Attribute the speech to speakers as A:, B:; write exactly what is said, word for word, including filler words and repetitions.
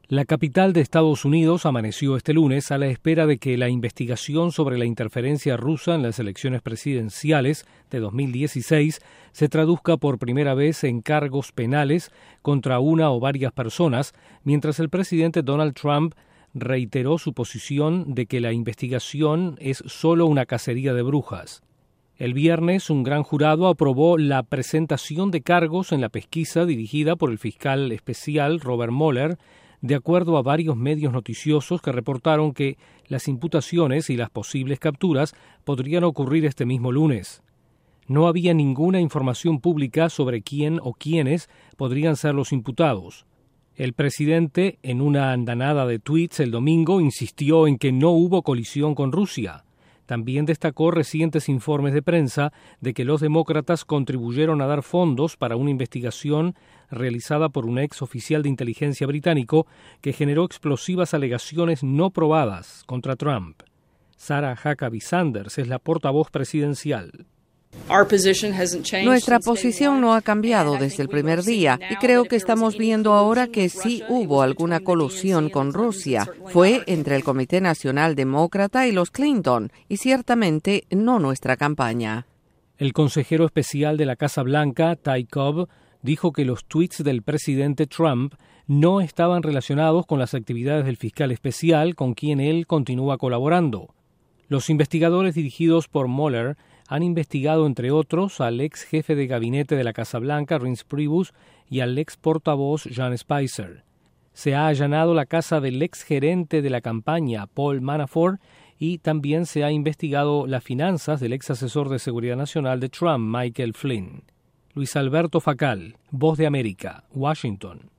A: La capital de Estados Unidos amaneció este lunes a la espera de que la investigación sobre la interferencia rusa en las elecciones presidenciales de dos mil dieciséis se traduzca por primera vez en cargos penales contra una o varias personas, mientras el presidente Donald Trump reiteró su posición de que la investigación es solo una cacería de brujas. El viernes, un gran jurado aprobó la presentación de cargos en la pesquisa dirigida por el fiscal especial Robert Mueller, de acuerdo a varios medios noticiosos que reportaron que las imputaciones y las posibles capturas podrían ocurrir este mismo lunes. No había ninguna información pública sobre quién o quiénes podrían ser los imputados. El presidente, en una andanada de tweets el domingo, insistió en que no hubo colisión con Rusia. También destacó recientes informes de prensa de que los demócratas contribuyeron a dar fondos para una investigación realizada por un ex oficial de inteligencia británico que generó explosivas alegaciones no probadas contra Trump. Sarah Huckabee Sanders es la portavoz presidencial.
B: Nuestra posición no ha cambiado desde el primer día y creo que estamos viendo ahora que sí hubo alguna colusión con Rusia. Fue entre el Comité Nacional Demócrata y los Clinton y ciertamente no nuestra campaña.
A: El consejero especial de la Casa Blanca, Ty Cobb, dijo que los tweets del presidente Trump no estaban relacionados con las actividades del fiscal especial con quien él continúa colaborando. Los investigadores dirigidos por Mueller han investigado, entre otros, al ex jefe de gabinete de la Casa Blanca, Reince Priebus, y al ex portavoz, Sean Spicer. Se ha allanado la casa del ex gerente de la campaña, Paul Manafort, y también se ha investigado las finanzas del ex asesor de seguridad nacional de Trump, Michael Flynn. Luis Alberto Facal, Voz de América, Washington.